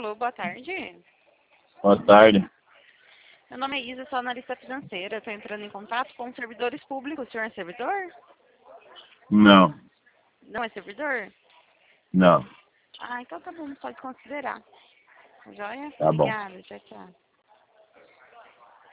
Alô, boa tarde. Boa tarde. Meu nome é Isa, sou analista financeira. Estou entrando em contato com servidores públicos. O senhor é servidor? Não, Não é servidor? não. Ah, então tá bom, pode considerar. Joia? Tá bom. Obrigada, tchau, tchau.